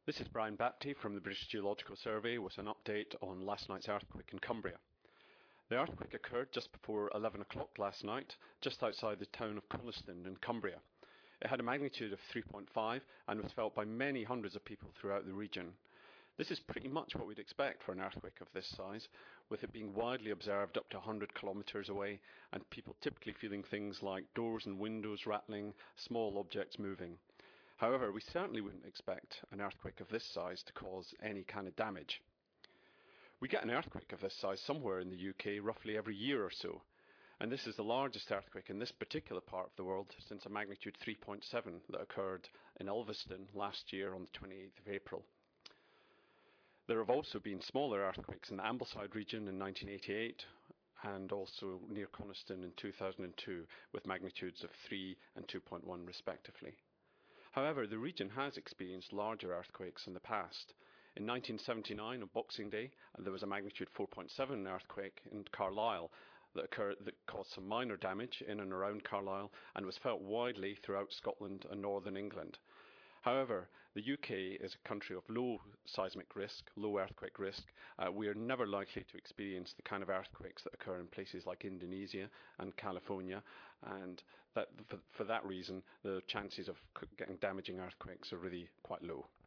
This is Brian Bapty from the British Geological Survey with an update on last night's earthquake in Cumbria. The earthquake occurred just before 11 o'clock last night, just outside the town of Coniston in Cumbria. It had a magnitude of 3.5 and was felt by many hundreds of people throughout the region. This is pretty much what we'd expect for an earthquake of this size, with it being widely observed up to 100 kilometres away and people typically feeling things like doors and windows rattling, small objects moving. However, we certainly wouldn't expect an earthquake of this size to cause any kind of damage. We get an earthquake of this size somewhere in the UK roughly every year or so, and this is the largest earthquake in this particular part of the world since a magnitude 3.7 that occurred in Ulverston last year on the 28th of April. There have also been smaller earthquakes in the Ambleside region in 1988 and also near Coniston in 2002 with magnitudes of 3 and 2.1 respectively. However, the region has experienced larger earthquakes in the past. In 1979, on Boxing Day, there was a magnitude 4.7 earthquake in Carlisle that caused some minor damage in and around Carlisle and was felt widely throughout Scotland and northern England. However, the UK is a country of low seismic risk, low earthquake risk. We are never likely to experience the kind of earthquakes that occur in places like Indonesia and California, and for that reason, the chances of getting damaging earthquakes are really quite low.